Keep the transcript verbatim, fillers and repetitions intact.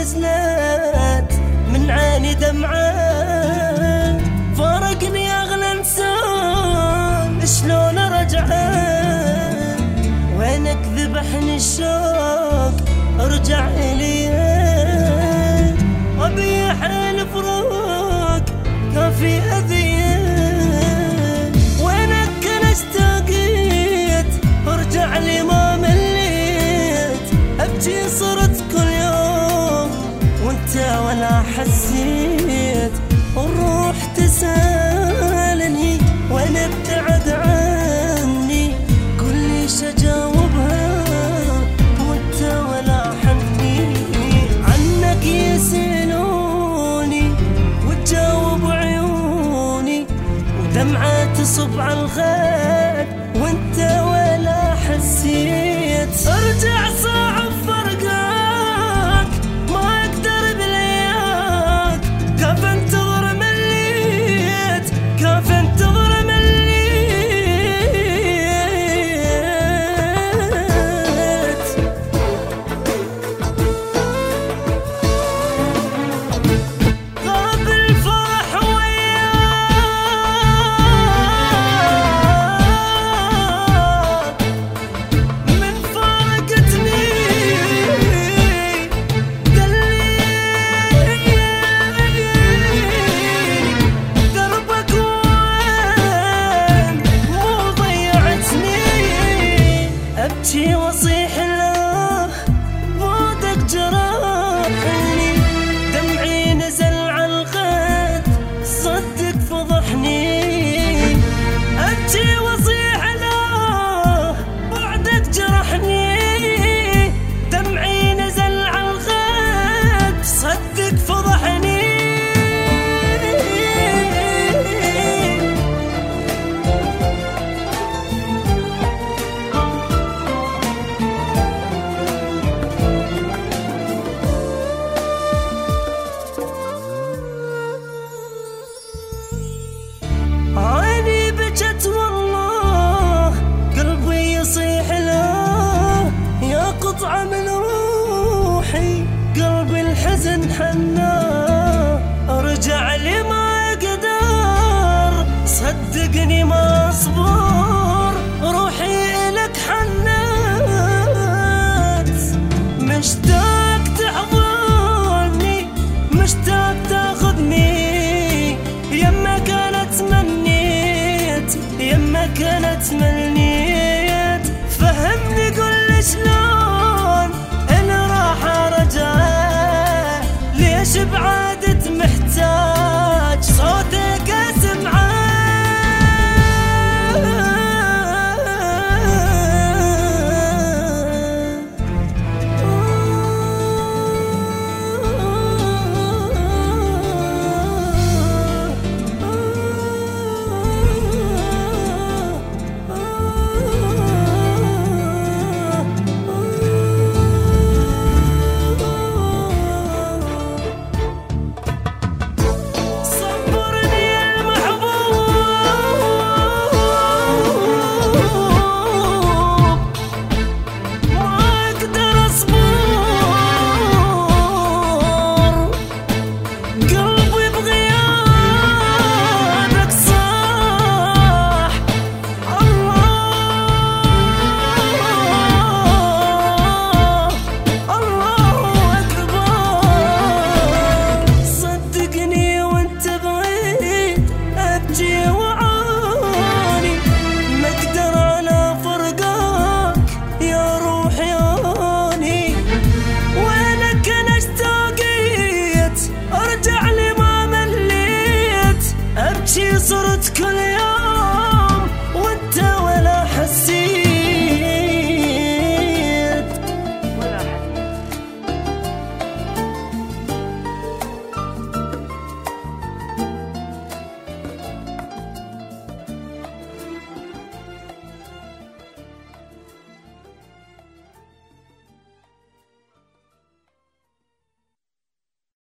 نزلت من عيني دمعة، فارقني أغلى إنسان شلون رجعه، وينك ذبحني الشوق ارجع إلي، أبي حيل فروق كافي أذية، وينك أنا اشتاقيت ارجع لي ما مليت، أبجي صرت كل يوم وانت ولا حسيت، والروح تسألني وين ابتعد عني، كل ليش أجاوبها وانت ولا حني، عنك يسألوني وتجاوب عيوني، ودمعة تصب على الخد وانت ولا حسيت، ارجع صعب فرقك ما اقدر بلياك، كيف انتظر مليت كيف انتظر مليت، غاب الفرح وياك من فارقتني، دربك وين مو ضيعتني، أبكي وأصيح له بعدك جرحني، دمعي نزل على الخد صدق فضحني، أبكي وأصيح له بعدك جرحني، دمعي نزل على الخد صدق فضحني. عيني بجت والله قلبي يصيح له، يا قطعة من روحي قلبي الحزن حناه، ارجع لي ما اقدر صدقني ما اصبر، روحي الك حنات، مشتاق تحضني مشتاق تاخذني، يمك انا تمنيت يمك انا تمنيت، فهمني قل شلون انا راح ارجع، ليش بعد